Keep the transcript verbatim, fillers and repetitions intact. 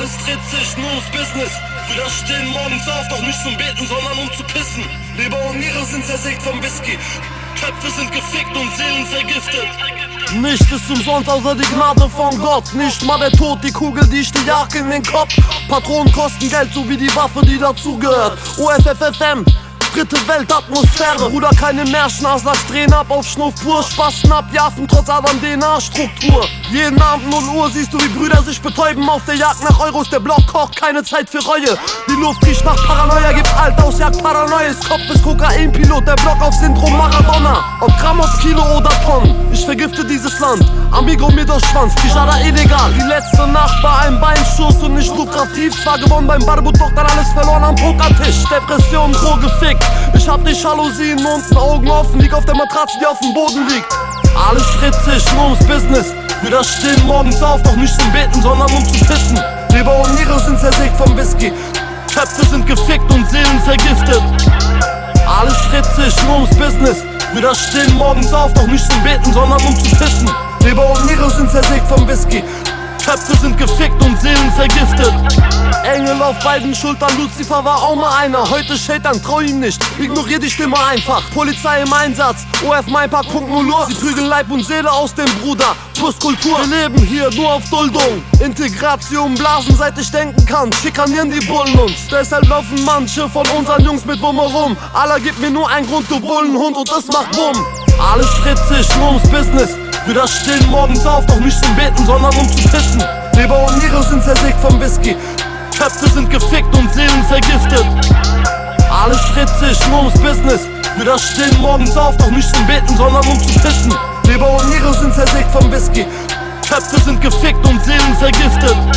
Alles dreht sich nur ums Business. Brüder stehen morgens auf, doch nicht zum Beten, sondern um zu pissen. Leber und Niere sind zersägt vom Whisky. Köpfe sind gefickt und Seelen vergiftet. Nichts ist umsonst außer die Gnade von Gott. Nicht mal der Tod, die Kugel, die ich dir jag in den Kopf. Patronen kosten Geld, so wie die Waffe, die dazugehört. O F F F M, dritte Weltatmosphäre. Bruder, keine Märchen, Aslaks drehen ab auf Schnuff pur. Spasten ab, jaffen trotz Adam D N A-Struktur. Jeden Abend null Uhr siehst du, wie Brüder sich betäuben auf der Jagd nach Euros. Der Block kocht, keine Zeit für Reue. Die Luft riecht nach Paranoia, gibt Alt aus, jagt Paranoies. Kopf ist Kokainpilot, der Block auf Syndrom Maradona. Ob Gramm, ob Kilo oder Tonnen, ich vergifte dieses Land. Amigo mir durch Schwanz, Pijada illegal. Die letzte Nacht war ein Beinschuss und nicht lukrativ. Zwar gewonnen beim Barbut, doch dann alles verloren am Pokertisch. Depression, Droge, Fick. Ich hab die Jalousien unten, Augen offen, lieg auf der Matratze, die auf dem Boden liegt. Alles dreht sich nur ums Business. Brüder stehen morgens auf, doch nicht zum Beten, sondern um zu pissen. Leber und Niere sind zersägt vom Whisky. Köpfe sind gefickt und Seelen vergiftet. Alles dreht sich nur ums Business. Brüder stehen morgens auf, doch nicht zum Beten, sondern um zu pissen. Leber und Niere sind zersägt vom Whisky. Köpfe sind gefickt und Seelen vergiftet. Engel auf beiden Schultern, Lucifer war auch mal einer. Heute Shaitan, trau ihm nicht, ignorier die Stimme einfach. Polizei im Einsatz, O F Maipark Punkt null Uhr. Sie prügeln Leib und Seele aus dem Bruder. Plus Kultur, wir leben hier nur auf Duldung. Integration, Blasen, seit ich denken kann. Schikanieren die Bullen uns. Deshalb laufen manche von unseren Jungs mit Wumme rum. Allah gibt mir nur einen Grund, du Bullenhund, und das macht Bumm. Alles dreht sich nur ums Business. Brüder stehen morgens auf, doch nicht zum Beten, sondern um zu pissen. Leber und Niere sind zersägt vom Whisky. Köpfe sind gefickt und Seelen vergiftet. Alles dreht sich nur ums Business. Brüder stehen morgens auf, doch nicht zum Beten, sondern um zu pissen. Leber und Niere sind zersägt vom Whisky. Köpfe sind gefickt und Seelen vergiftet.